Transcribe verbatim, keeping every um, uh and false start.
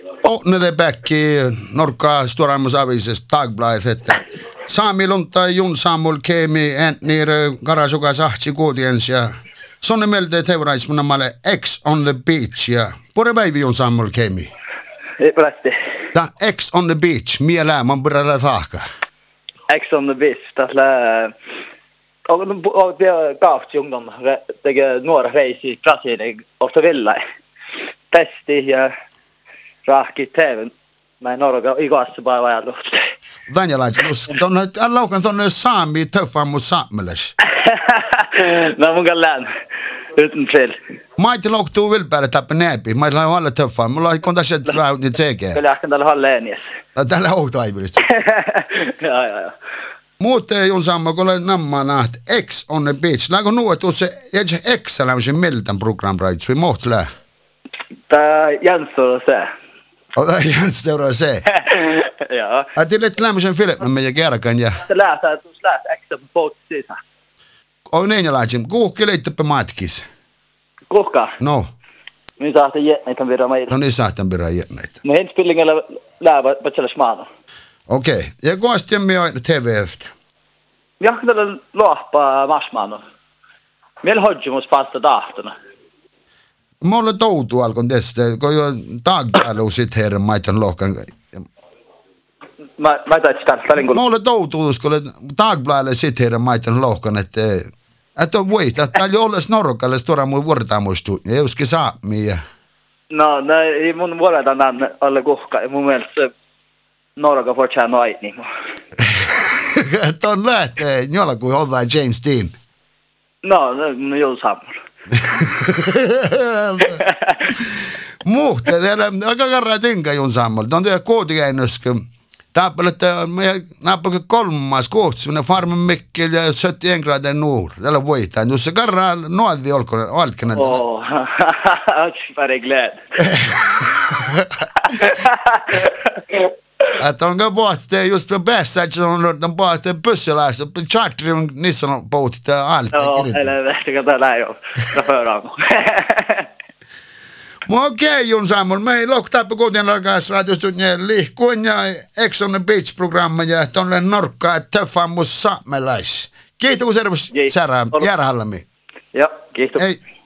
Ånne back i Norka Storamus Avisesta Dagbladet. Sami Lunta Jun Samuel Kemi Entnir Garasuka Sahtsi Kuutiens ja sonne melte teuraismuna male X on the beach ja pure päivi Jun Samuel Kemi. Ei prästi. Ta X on the beach mielää man börjar fahka. X on the beach tällä och och det gaft ungdom det några race i Brasilien och så vill jag. Testi ja rahki teven. Mä en orga igassa bara vad jag luft. Vanjalaisnus, on alaukan tonne saami töffamus saammeles. No mun kallan. Utan fel. Mä et lohtuu vilpäällä tappe näpi. Mä et lähde alle töffaan. Mulla ei konta se vähän nyt sekä. Kyllä ähken tällä halle enies. Tällä outoaivirista. Ja ja ja. Muuten Jun Sammo, kun olen nammaa nähty X on the beach. Lähkö nuotu se, jätsä X-lämisen miltän programraits, vai mohti lähe? Tää Jensson se. Ota Jens teuraa se. Ja. Ä tillet lämmisen filmin meidän kerran ja... Se lähtee, että se lähtee X on boat sisään. On niin ja laitsin. Kuhki leittäpä matkis. Kuhka? No. Niin saa sitten jätneitä virran meillä. No niin saatan virran jätneitä. No hens pillingellä läävä, vatsella smaana. Okei. Okay. Ja kuasti on minä T V-stä? Ja tällä lohpaa masmaano. Meillä hodjumus päästä tahtona. Mulla toutu alkon tästä, kun jo tagbailu sit herran maitan lohkan. Mä mä taitsin kanssa kun mulla toutu kun tagbailu sit herran maitan lohkan, että että on voita, että täällä olles norrokalle stora mun vuortaamuistu. Ja joskin saa miä. No, no ei mun vuorata nään alle kuhka. Mun mielestä se norroka får tjäna aitni. Että on lähtee, jolla kuin on vain James Dean. No, no joo samalla. Muhte, teillä aika karraa tinka Jun Sammo. On teillä kootikäännöskö. Tappelette, nappelette kolmas kohti, minä Farmen Mikkel ja sötti engraden nuur. Tällä voitaan. Jos se karraa nuolvi olkoon, alkana. Åh, jag är glad. Että onko pohti, just päässä, että on pohti pysseläistä, charterin niissä on pohti alta. Joo, eller vähtäkö täällä ei ole. Tämä föraa mun. Okei, okay, Jun Samuel, me ei lohtaa på kodin rakas radiostunnien liikkuun ja X on the Beach-programma ja tuonne norkkaa töffaamus saamelais. Kiitos, kun servus Särä Järhallami. Joo, kiitos. Hei.